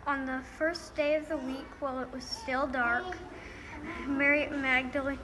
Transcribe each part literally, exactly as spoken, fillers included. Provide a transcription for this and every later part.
On the first day of the week, while it was still dark, Mary Magdalene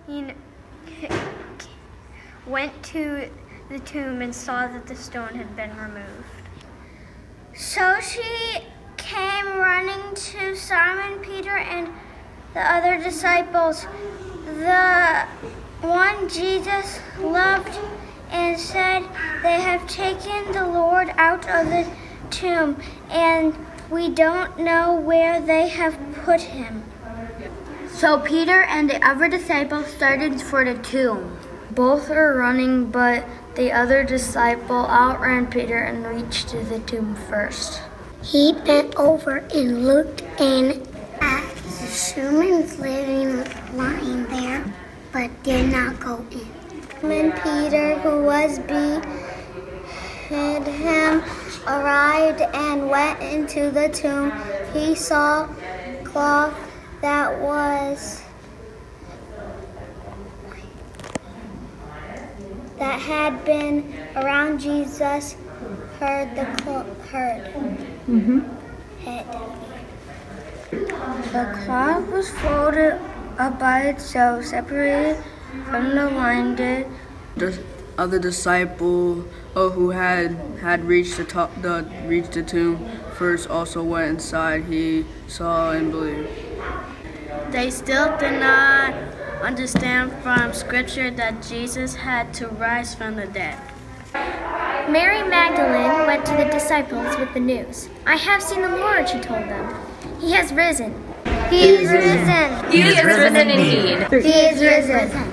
went to the tomb and saw that the stone had been removed. So she came running to Simon Peter and the other disciples, the one Jesus loved, and said, "They have taken the Lord out of the tomb, and we don't know where they have put him." So Peter and the other disciple started for the tomb. Both were running, but the other disciple outran Peter and reached to the tomb first. He bent over and looked in at the human living lying there, but did not go in. When Peter, who was beheaded him, arrived and went into the tomb, he saw cloth that was that had been around Jesus. Heard the clo- heard. Mm-hmm. Head. The cloth was folded up by itself, separated from the winded. The other disciple oh, who had had reached the top, the reached the tomb first also went inside. He saw and believed. They still did not understand from Scripture that Jesus had to rise from the dead. Mary Magdalene went to the disciples with the news. "I have seen the Lord," she told them. "He has risen." He is risen. He is risen indeed. He is risen.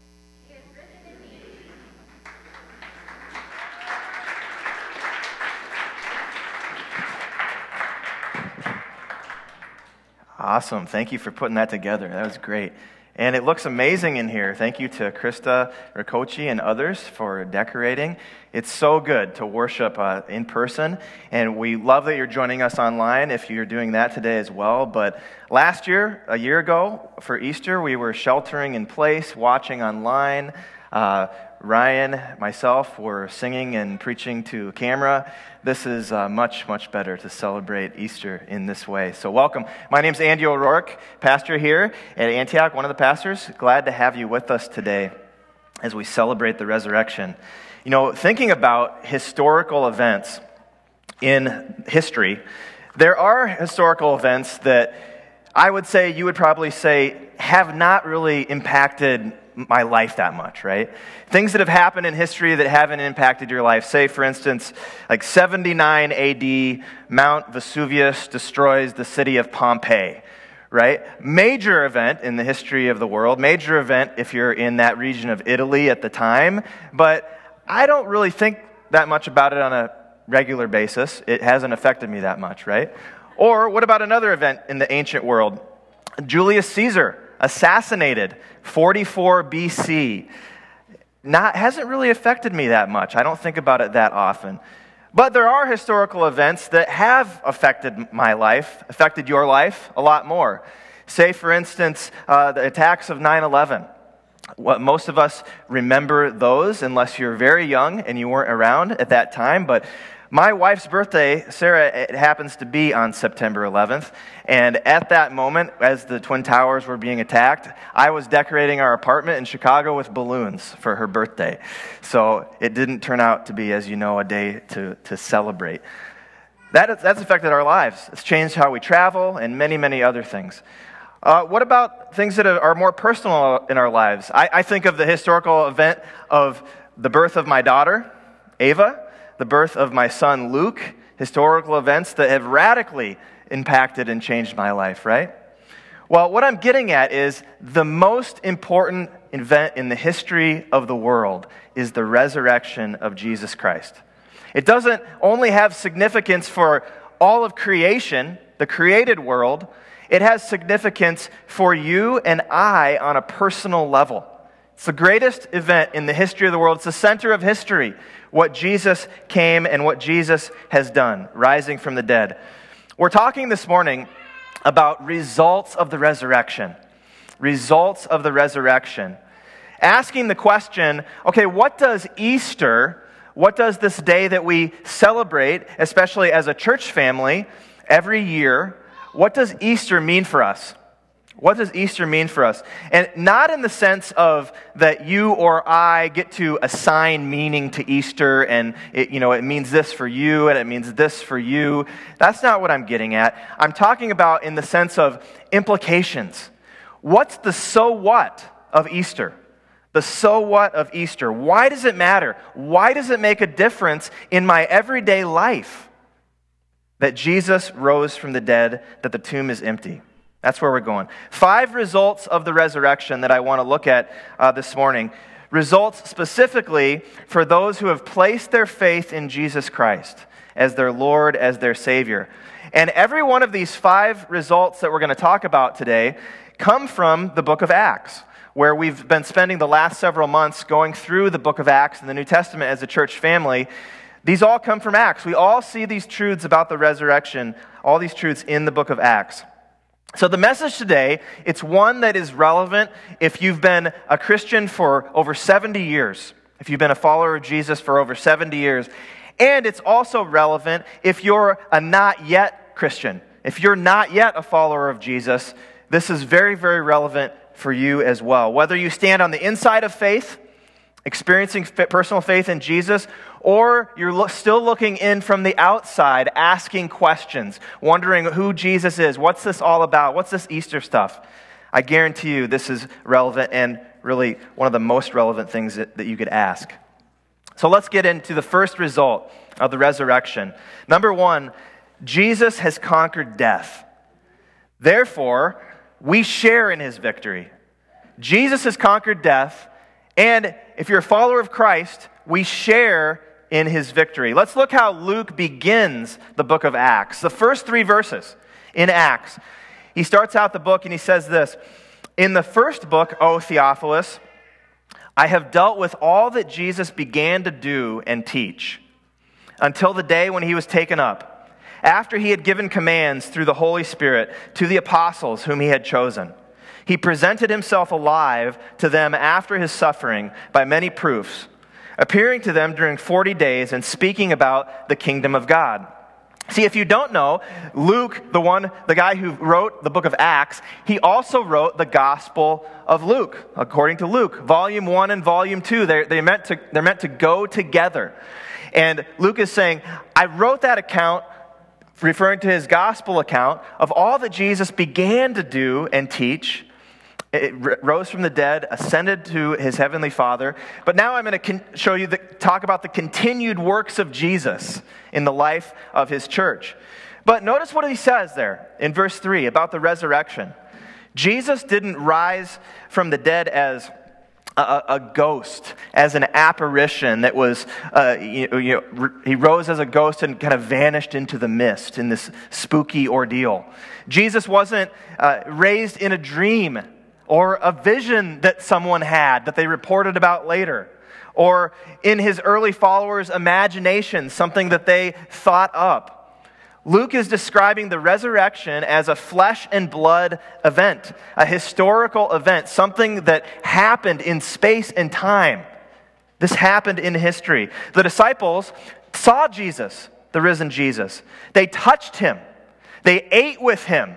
Awesome. Thank you for putting that together. That was great. And it looks amazing in here. Thank you to Krista Ricochi and others for decorating. It's so good to worship uh, in person, and we love that you're joining us online if you're doing that today as well. But last year, a year ago, for Easter, we were sheltering in place, watching online. Uh, Ryan, myself, were singing and preaching to camera. This is uh, much, much better to celebrate Easter in this way. So welcome. My name's Andy O'Rourke, pastor here at Antioch, one of the pastors. Glad to have you with us today as we celebrate the resurrection. You know, thinking about historical events in history, there are historical events that I would say, you would probably say, have not really impacted my life that much, right? Things that have happened in history that haven't impacted your life. Say, for instance, like seventy-nine A D, Mount Vesuvius destroys the city of Pompeii, right? Major event in the history of the world. Major event if you're in that region of Italy at the time. But I don't really think that much about it on a regular basis. It hasn't affected me that much, right? Or what about another event in the ancient world? Julius Caesar assassinated, forty-four B C. Not, hasn't really affected me that much. I don't think about it that often. But there are historical events that have affected my life, affected your life a lot more. Say, for instance, uh, the attacks of nine eleven. What most of us remember those, unless you're very young and you weren't around at that time. But my wife's birthday, Sarah, it happens to be on September eleventh, and at that moment, as the Twin Towers were being attacked, I was decorating our apartment in Chicago with balloons for her birthday. So it didn't turn out to be, as you know, a day to, to celebrate. That, that's affected our lives. It's changed how we travel and many, many other things. Uh, what about things that are more personal in our lives? I, I think of the historical event of the birth of my daughter, Ava, the birth of my son, Luke, historical events that have radically impacted and changed my life, right? Well, what I'm getting at is the most important event in the history of the world is the resurrection of Jesus Christ. It doesn't only have significance for all of creation, the created world, it has significance for you and I on a personal level. It's the greatest event in the history of the world. It's the center of history, what Jesus came and what Jesus has done, rising from the dead. We're talking this morning about results of the resurrection. Results of the resurrection. Asking the question, okay, what does Easter, what does this day that we celebrate, especially as a church family, every year, what does Easter mean for us? What does Easter mean for us? And not in the sense of that you or I get to assign meaning to Easter and it, you know, it means this for you and it means this for you. That's not what I'm getting at. I'm talking about in the sense of implications. What's the so what of Easter? The so what of Easter. Why does it matter? Why does it make a difference in my everyday life that Jesus rose from the dead, that the tomb is empty? That's where we're going. Five results of the resurrection that I want to look at uh, this morning. Results specifically for those who have placed their faith in Jesus Christ as their Lord, as their Savior. And every one of these five results that we're going to talk about today come from the book of Acts, where we've been spending the last several months going through the book of Acts in the New Testament as a church family. These all come from Acts. We all see these truths about the resurrection, all these truths in the book of Acts. So the message today, it's one that is relevant if you've been a Christian for over seventy years, if you've been a follower of Jesus for over seventy years, and it's also relevant if you're a not yet Christian. If you're not yet a follower of Jesus, this is very, very relevant for you as well. Whether you stand on the inside of faith, experiencing personal faith in Jesus, or you're lo- still looking in from the outside, asking questions, wondering who Jesus is, what's this all about, what's this Easter stuff? I guarantee you this is relevant and really one of the most relevant things that, that you could ask. So let's get into the first result of the resurrection. Number one, Jesus has conquered death. Therefore, we share in his victory. Jesus has conquered death, and if you're a follower of Christ, we share in his victory. Let's look how Luke begins the book of Acts. The first three verses in Acts. He starts out the book and he says this, "In the first book, O Theophilus, I have dealt with all that Jesus began to do and teach until the day when he was taken up, after he had given commands through the Holy Spirit to the apostles whom he had chosen. He presented himself alive to them after his suffering by many proofs, appearing to them during forty days and speaking about the kingdom of God." See, if you don't know, Luke, the one, the guy who wrote the book of Acts, he also wrote the Gospel of Luke, according to Luke. Volume one and volume two, they're, they're, meant to, they're meant to go together. And Luke is saying, I wrote that account, referring to his gospel account, of all that Jesus began to do and teach. It rose from the dead, ascended to his heavenly Father. But now I'm going to con- show you, the, talk about the continued works of Jesus in the life of his church. But notice what he says there in verse three about the resurrection. Jesus didn't rise from the dead as a, a ghost, as an apparition that was, uh, you, you know, he rose as a ghost and kind of vanished into the mist in this spooky ordeal. Jesus wasn't uh, raised in a dream, or a vision that someone had that they reported about later, or in his early followers' imagination, something that they thought up. Luke is describing the resurrection as a flesh and blood event, a historical event, something that happened in space and time. This happened in history. The disciples saw Jesus, the risen Jesus. They touched him. They ate with him.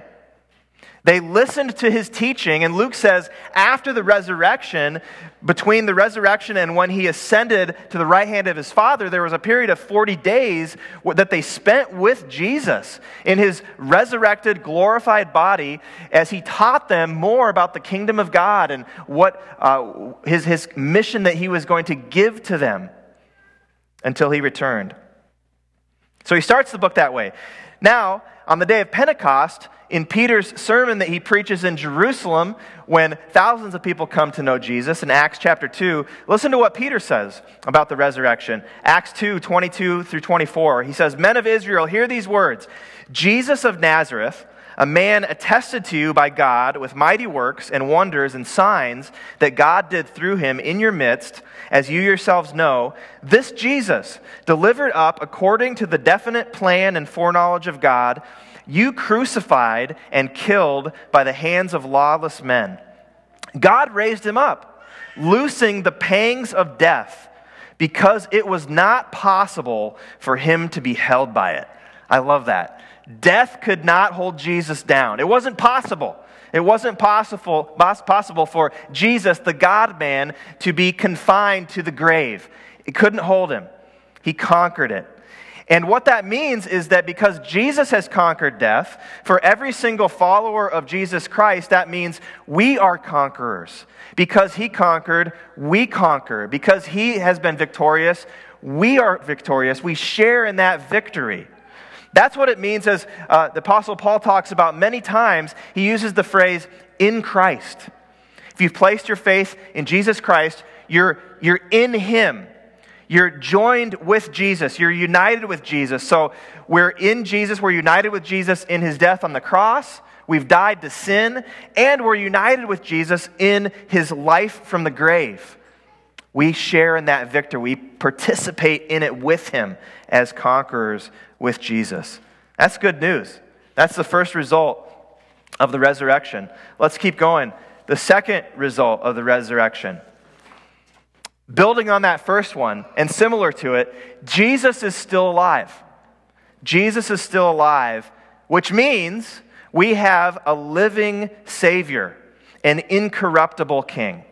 They listened to his teaching, and Luke says after the resurrection, between the resurrection and when he ascended to the right hand of his Father, there was a period of forty days that they spent with Jesus in his resurrected, glorified body as he taught them more about the kingdom of God and what uh, his, his mission that he was going to give to them until he returned. So he starts the book that way. Now, on the day of Pentecost, in Peter's sermon that he preaches in Jerusalem, when thousands of people come to know Jesus, in Acts chapter two, listen to what Peter says about the resurrection. Acts two, twenty-two through twenty-four. He says, "Men of Israel, hear these words. Jesus of Nazareth, a man attested to you by God with mighty works and wonders and signs that God did through him in your midst, as you yourselves know, this Jesus, delivered up according to the definite plan and foreknowledge of God, you crucified and killed by the hands of lawless men. God raised him up, loosing the pangs of death, because it was not possible for him to be held by it." I love that. Death could not hold Jesus down. It wasn't possible. It wasn't possible, possible for Jesus, the God-man, to be confined to the grave. It couldn't hold him. He conquered it. And what that means is that because Jesus has conquered death, for every single follower of Jesus Christ, that means we are conquerors. Because he conquered, we conquer. Because he has been victorious, we are victorious. We share in that victory. That's what it means, as uh, the Apostle Paul talks about many times. He uses the phrase, in Christ. If you've placed your faith in Jesus Christ, you're, you're in him. You're joined with Jesus. You're united with Jesus. So we're in Jesus. We're united with Jesus in his death on the cross. We've died to sin. And we're united with Jesus in his life from the grave. We share in that victory. We participate in it with him as conquerors with Jesus. That's good news. That's the first result of the resurrection. Let's keep going. The second result of the resurrection. Building on that first one, and similar to it, Jesus is still alive. Jesus is still alive, which means we have a living Savior, an incorruptible King.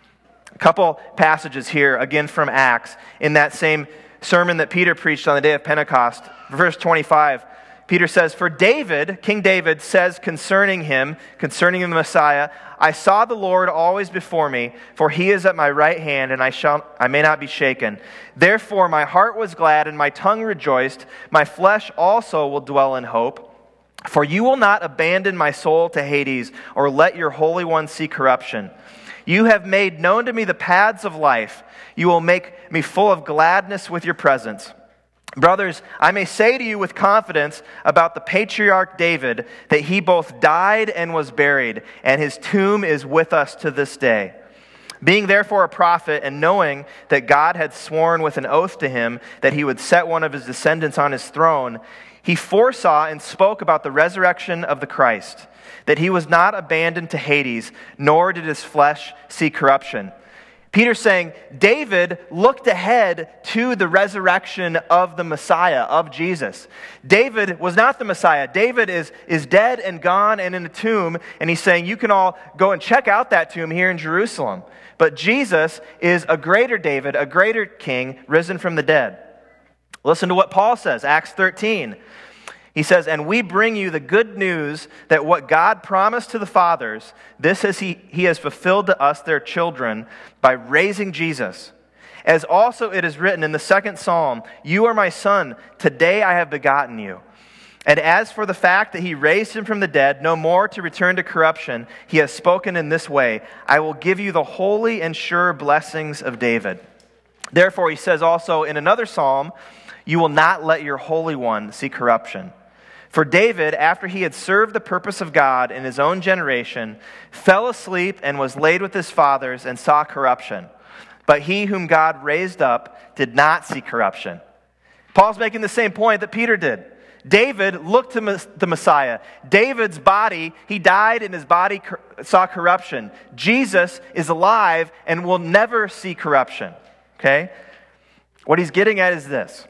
A couple passages here, again from Acts, in that same sermon that Peter preached on the day of Pentecost. Verse twenty-five, Peter says, "For David, King David, says concerning him, concerning the Messiah, I saw the Lord always before me, for he is at my right hand, and I shall I may not be shaken. Therefore my heart was glad, and my tongue rejoiced. My flesh also will dwell in hope. For you will not abandon my soul to Hades, or let your Holy One see corruption. You have made known to me the paths of life. You will make me full of gladness with your presence. Brothers, I may say to you with confidence about the patriarch David that he both died and was buried, and his tomb is with us to this day. Being therefore a prophet, and knowing that God had sworn with an oath to him that he would set one of his descendants on his throne, he foresaw and spoke about the resurrection of the Christ, that he was not abandoned to Hades, nor did his flesh see corruption." Peter's saying, David looked ahead to the resurrection of the Messiah, of Jesus. David was not the Messiah. David is, is dead and gone and in a tomb, and he's saying, you can all go and check out that tomb here in Jerusalem. But Jesus is a greater David, a greater king, risen from the dead. Listen to what Paul says, Acts thirteen. He says, "And we bring you the good news that what God promised to the fathers, this is he, he has fulfilled to us, their children, by raising Jesus. As also it is written in the second psalm, 'You are my son, today I have begotten you.' And as for the fact that he raised him from the dead, no more to return to corruption, he has spoken in this way, 'I will give you the holy and sure blessings of David.' Therefore," he says also in another psalm, "You will not let your Holy One see corruption. For David, after he had served the purpose of God in his own generation, fell asleep and was laid with his fathers and saw corruption. But he whom God raised up did not see corruption." Paul's making the same point that Peter did. David looked to the Messiah. David's body, he died and his body saw corruption. Jesus is alive and will never see corruption. Okay? What he's getting at is this.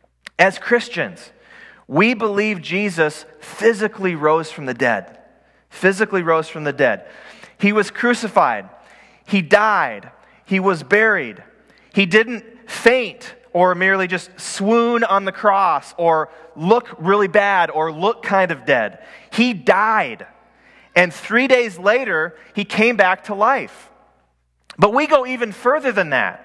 As Christians, we believe Jesus physically rose from the dead. Physically rose from the dead. He was crucified. He died. He was buried. He didn't faint or merely just swoon on the cross or look really bad or look kind of dead. He died. And three days later, he came back to life. But we go even further than that.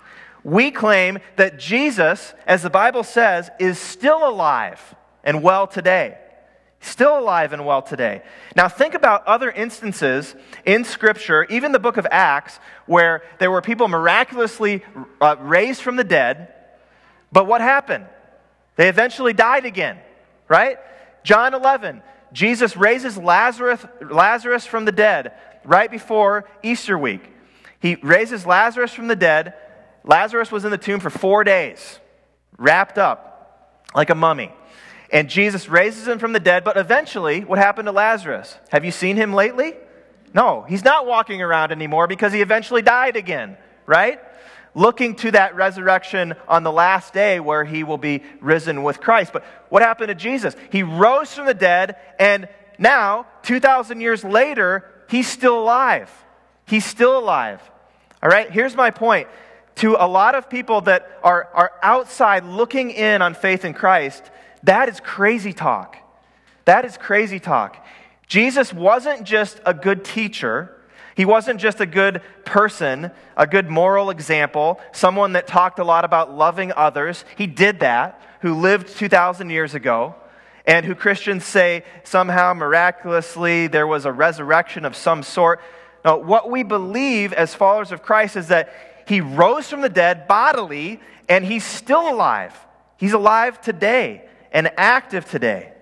We claim that Jesus, as the Bible says, is still alive and well today. Still alive and well today. Now think about other instances in Scripture, even the book of Acts, where there were people miraculously uh, raised from the dead, but what happened? They eventually died again, right? John eleven, Jesus raises Lazarus, Lazarus from the dead right before Easter week. He raises Lazarus from the dead. Lazarus was in the tomb for four days, wrapped up like a mummy. And Jesus raises him from the dead, but eventually, what happened to Lazarus? Have you seen him lately? No, he's not walking around anymore because he eventually died again, right? looking to that resurrection on the last day where he will be risen with Christ. But what happened to Jesus? He rose from the dead, and now, two thousand years later, he's still alive. He's still alive. All right, here's my point. To a lot of people that are, are outside looking in on faith in Christ, that is crazy talk. That is crazy talk. Jesus wasn't just a good teacher. He wasn't just a good person, a good moral example, someone that talked a lot about loving others. He did that, who lived two thousand years ago, and who Christians say somehow miraculously there was a resurrection of some sort. No, what we believe as followers of Christ is that he rose from the dead bodily, and he's still alive. He's alive today and active today.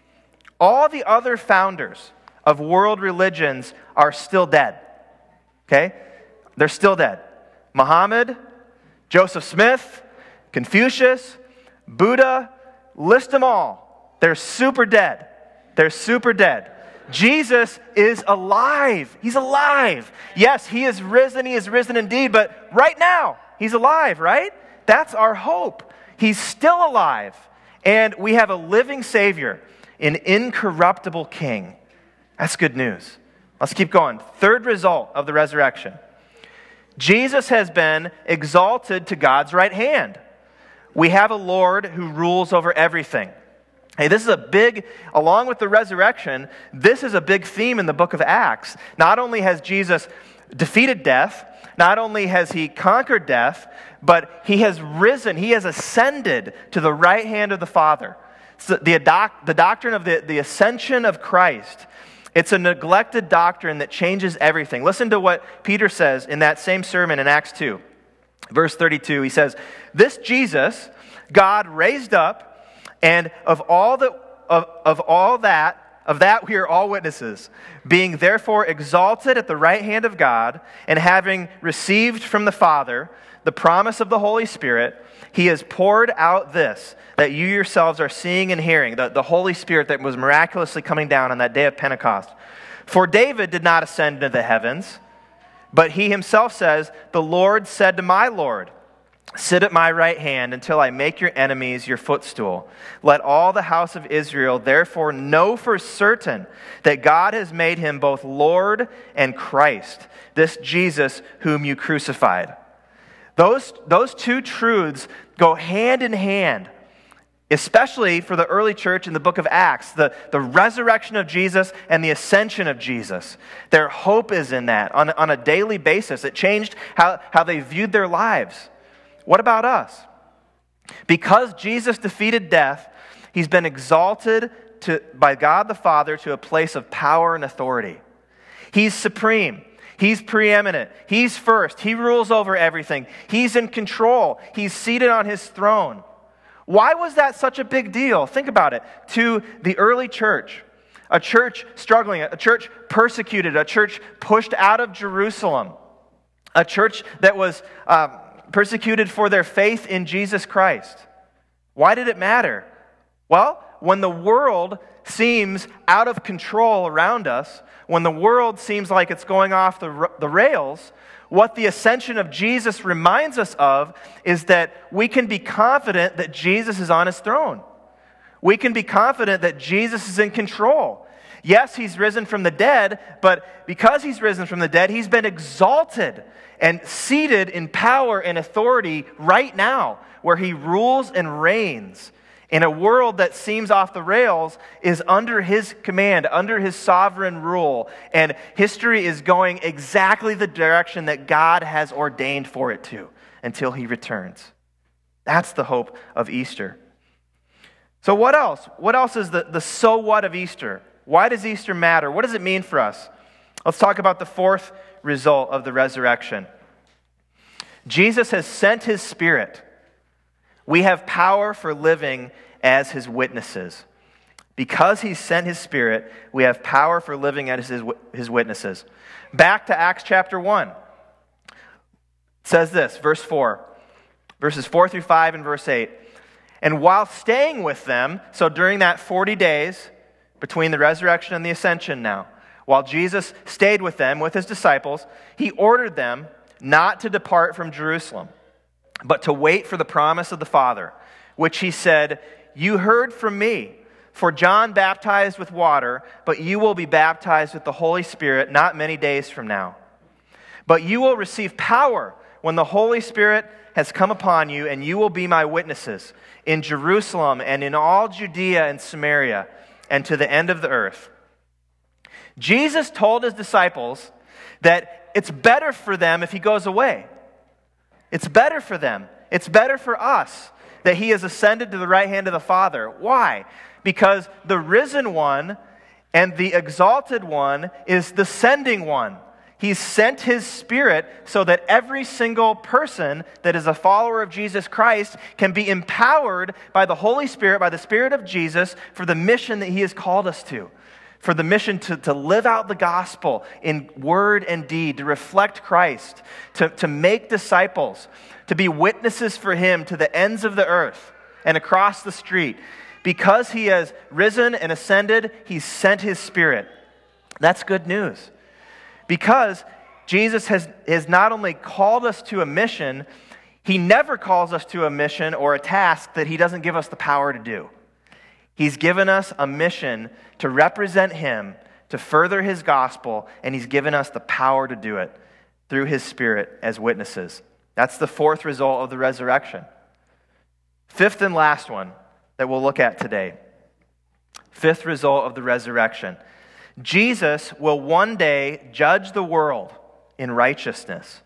All the other founders of world religions are still dead. Okay? They're still dead. Muhammad, Joseph Smith, Confucius, Buddha, list them all. They're super dead. They're super dead. Jesus is alive. He's alive. Yes, he is risen. He is risen indeed. But right now, he's alive, right? That's our hope. He's still alive. And we have a living Savior, an incorruptible King. That's good news. Let's keep going. Third result of the resurrection. Jesus has been exalted to God's right hand. We have a Lord who rules over everything. Hey, this is a big, along with the resurrection, this is a big theme in the book of Acts. Not only has Jesus defeated death, not only has he conquered death, but he has risen, he has ascended to the right hand of the Father. So the, doc, the doctrine of the, the ascension of Christ, it's a neglected doctrine that changes everything. Listen to what Peter says in that same sermon in Acts two, verse thirty-two. He says, "This Jesus, God raised up, and of all that, of, of all that, of that we are all witnesses, being therefore exalted at the right hand of God, and having received from the Father the promise of the Holy Spirit, he has poured out this, that you yourselves are seeing and hearing," the, the Holy Spirit that was miraculously coming down on that day of Pentecost. "For David did not ascend into the heavens, but he himself says, 'The Lord said to my Lord, sit at my right hand until I make your enemies your footstool.' Let all the house of Israel therefore know for certain that God has made him both Lord and Christ, this Jesus whom you crucified." Those, those two truths go hand in hand, especially for the early church in the book of Acts, the, the resurrection of Jesus and the ascension of Jesus. Their hope is in that on, on a daily basis. It changed how, how they viewed their lives. What about us? Because Jesus defeated death, he's been exalted to, by God the Father to a place of power and authority. He's supreme. He's preeminent. He's first. He rules over everything. He's in control. He's seated on his throne. Why was that such a big deal? Think about it. To the early church, a church struggling, a church persecuted, a church pushed out of Jerusalem, a church that was um, persecuted for their faith in Jesus Christ. Why did it matter? Well, when the world seems out of control around us, when the world seems like it's going off the, the rails, what the ascension of Jesus reminds us of is that we can be confident that Jesus is on his throne. We can be confident that Jesus is in control. Yes, he's risen from the dead, but because he's risen from the dead, he's been exalted and seated in power and authority right now, where he rules and reigns in a world that seems off the rails, is under his command, under his sovereign rule. And history is going exactly the direction that God has ordained for it to until he returns. That's the hope of Easter. So what else? What else is the, the so what of Easter? Why does Easter matter? What does it mean for us? Let's talk about the fourth result of the resurrection. Jesus has sent his Spirit. We have power for living as his witnesses. Because he sent his Spirit, we have power for living as his, his witnesses. Back to Acts chapter one. It says this, verse four. Verses four through five and verse eight. "And while staying with them," so during that forty days between the resurrection and the ascension now, while Jesus stayed with them, with his disciples, he ordered them not to depart from Jerusalem, but to wait for the promise of the Father, which he said, "You heard from me. For John baptized with water, but you will be baptized with the Holy Spirit not many days from now. But you will receive power when the Holy Spirit has come upon you, and you will be my witnesses in Jerusalem and in all Judea and Samaria and to the end of the earth." Jesus told his disciples that it's better for them if he goes away. It's better for them. It's better for us that he has ascended to the right hand of the Father. Why? Because the risen one and the exalted one is the sending one. He's sent his Spirit so that every single person that is a follower of Jesus Christ can be empowered by the Holy Spirit, by the Spirit of Jesus, for the mission that he has called us to. For the mission to, to live out the gospel in word and deed, to reflect Christ, to, to make disciples, to be witnesses for him to the ends of the earth and across the street. Because he has risen and ascended, he's sent his Spirit. That's good news. Because Jesus has, has not only called us to a mission, he never calls us to a mission or a task that he doesn't give us the power to do. He's given us a mission to represent him, to further his gospel, and he's given us the power to do it through his Spirit as witnesses. That's the fourth result of the resurrection. Fifth and last one that we'll look at today. Fifth result of the resurrection. Jesus will one day judge the world in righteousness.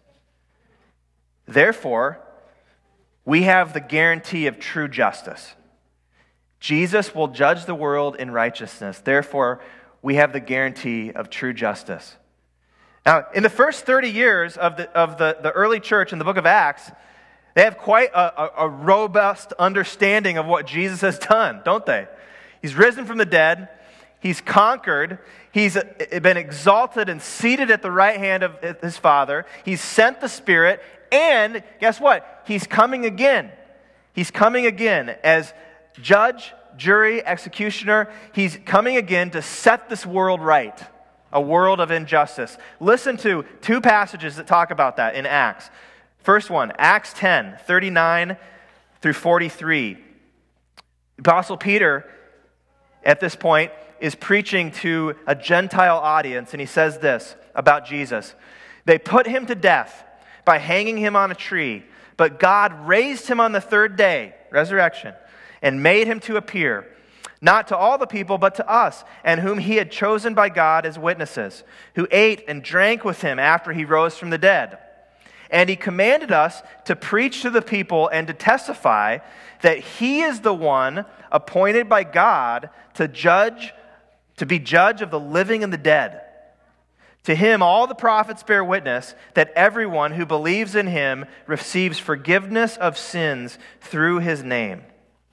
Therefore, we have the guarantee of true justice. Jesus will judge the world in righteousness. Therefore, we have the guarantee of true justice. Now, in the first thirty years of the, of the, the early church in the book of Acts, they have quite a, a, a robust understanding of what Jesus has done, don't they? He's risen from the dead. He's conquered. He's been exalted and seated at the right hand of his Father. He's sent the Spirit. And guess what? He's coming again. He's coming again as judge, jury, executioner. He's coming again to set this world right, a world of injustice. Listen to two passages that talk about that in Acts. First one, Acts ten, thirty-nine through forty-three. Apostle Peter, at this point, is preaching to a Gentile audience, and he says this about Jesus. They put him to death by hanging him on a tree, but God raised him on the third day, resurrection, and made him to appear, not to all the people, but to us, and whom he had chosen by God as witnesses, who ate and drank with him after he rose from the dead. And he commanded us to preach to the people and to testify that he is the one appointed by God to judge, to be judge of the living and the dead. To him all the prophets bear witness that everyone who believes in him receives forgiveness of sins through his name.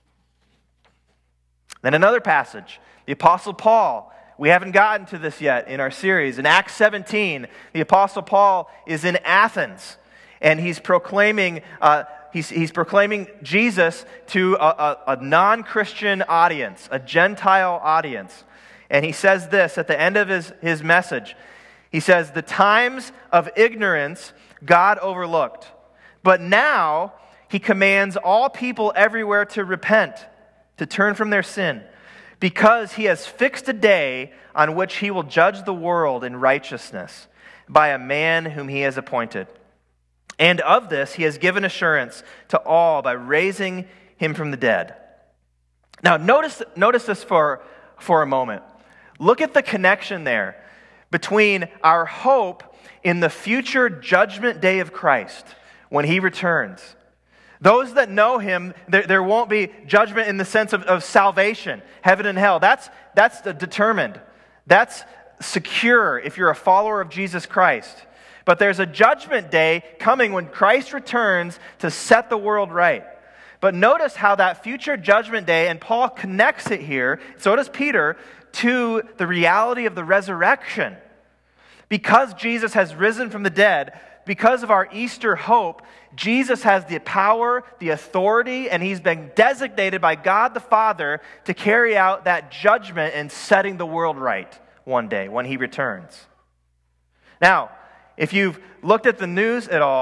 Then another passage, the Apostle Paul. We haven't gotten to this yet in our series. In Acts seventeen, the Apostle Paul is in Athens, and he's proclaiming uh, he's, he's proclaiming Jesus to a, a, a non-Christian audience, a Gentile audience. And he says this at the end of his, his message. He says, "The times of ignorance God overlooked, but now he commands all people everywhere to repent, to turn from their sin, because he has fixed a day on which he will judge the world in righteousness by a man whom he has appointed. And of this he has given assurance to all by raising him from the dead." Now notice, notice this for, for a moment. Look at the connection there between our hope in the future judgment day of Christ when he returns. Those that know him, there, there won't be judgment in the sense of, of salvation, heaven and hell. That's, that's determined. That's secure if you're a follower of Jesus Christ. But there's a judgment day coming when Christ returns to set the world right. But notice how that future judgment day, and Paul connects it here, so does Peter, to the reality of the resurrection. Because Jesus has risen from the dead, because of our Easter hope, Jesus has the power, the authority, and he's been designated by God the Father to carry out that judgment and setting the world right one day when he returns. Now, if you've looked at the news at all,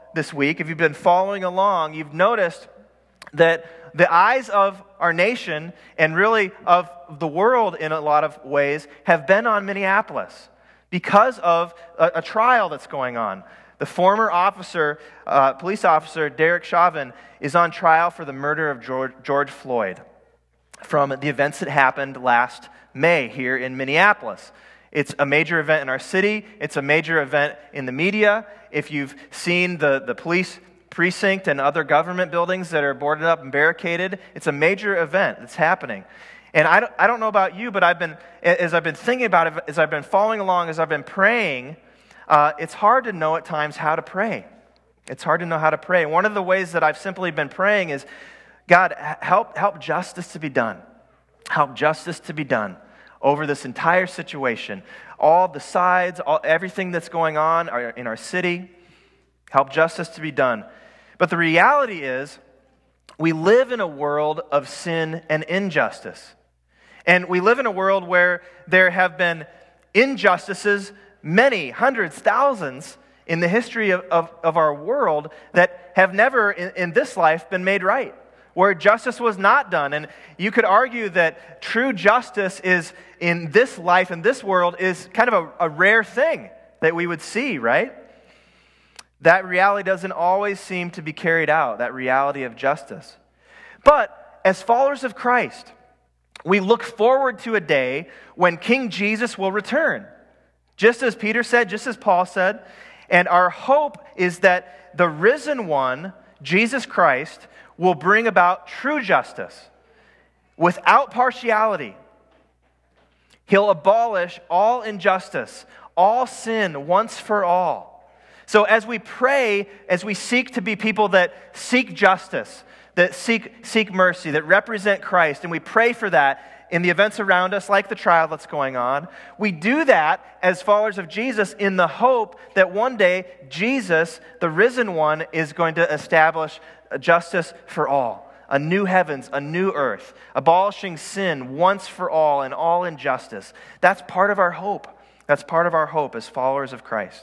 this week, if you've been following along, you've noticed that the eyes of our nation and really of the world in a lot of ways have been on Minneapolis because of a, a trial that's going on. The former officer, uh, police officer, Derek Chauvin, is on trial for the murder of George, George Floyd from the events that happened last May here in Minneapolis. It's a major event in our city. It's a major event in the media. If you've seen the, the police precinct and other government buildings that are boarded up and barricaded, it's a major event that's happening. And I don't, I don't know about you, but I've been, as I've been thinking about it, as I've been following along, as I've been praying, uh, it's hard to know at times how to pray. It's hard to know how to pray. One of the ways that I've simply been praying is, God, help, help justice to be done. Help justice to be done over this entire situation. All the sides, all, everything that's going on in our city, help justice to be done. But the reality is, we live in a world of sin and injustice. And we live in a world where there have been injustices, many, hundreds, thousands, in the history of, of, of our world that have never in, in this life been made right, where justice was not done. And you could argue that true justice is, in this life, in this world, is kind of a, a rare thing that we would see, right? That reality doesn't always seem to be carried out, that reality of justice. But as followers of Christ, we look forward to a day when King Jesus will return. Just as Peter said, just as Paul said, and our hope is that the risen one, Jesus Christ, will bring about true justice without partiality. He'll abolish all injustice, all sin once for all. So as we pray, as we seek to be people that seek justice, that seek, seek mercy, that represent Christ, and we pray for that in the events around us, like the trial that's going on, we do that as followers of Jesus in the hope that one day Jesus, the risen one, is going to establish justice for all, a new heavens, a new earth, abolishing sin once for all and all injustice. That's part of our hope. That's part of our hope as followers of Christ.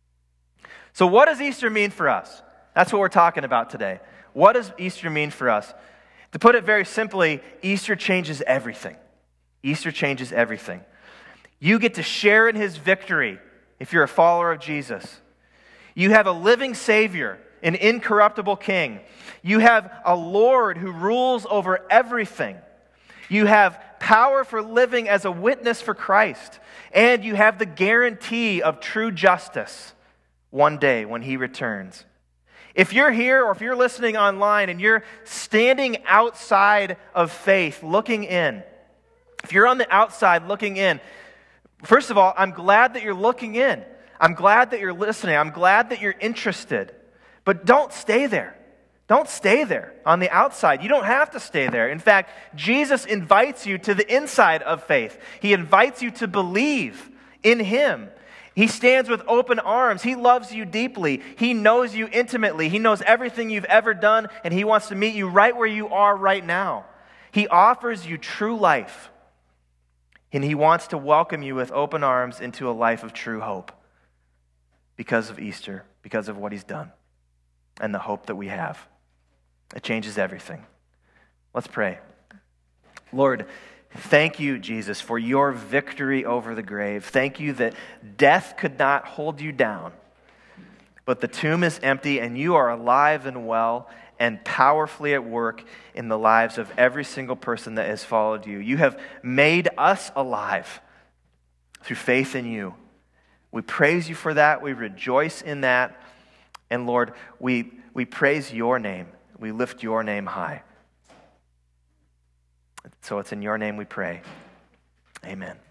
So what does Easter mean for us? That's what we're talking about today. What does Easter mean for us? To put it very simply, Easter changes everything. Easter changes everything. You get to share in his victory if you're a follower of Jesus. You have a living Savior, an incorruptible King. You have a Lord who rules over everything. You have power for living as a witness for Christ. And you have the guarantee of true justice one day when he returns. If you're here or if you're listening online and you're standing outside of faith, looking in, if you're on the outside looking in, first of all, I'm glad that you're looking in. I'm glad that you're listening. I'm glad that you're interested. But don't stay there. Don't stay there on the outside. You don't have to stay there. In fact, Jesus invites you to the inside of faith. He invites you to believe in him. He stands with open arms. He loves you deeply. He knows you intimately. He knows everything you've ever done, and he wants to meet you right where you are right now. He offers you true life, and he wants to welcome you with open arms into a life of true hope because of Easter, because of what he's done, and the hope that we have. It changes everything. Let's pray. Lord, thank you, Jesus, for your victory over the grave. Thank you that death could not hold you down, but the tomb is empty and you are alive and well and powerfully at work in the lives of every single person that has followed you. You have made us alive through faith in you. We praise you for that. We rejoice in that. And Lord, we, we praise your name. We lift your name high. So it's in your name we pray. Amen.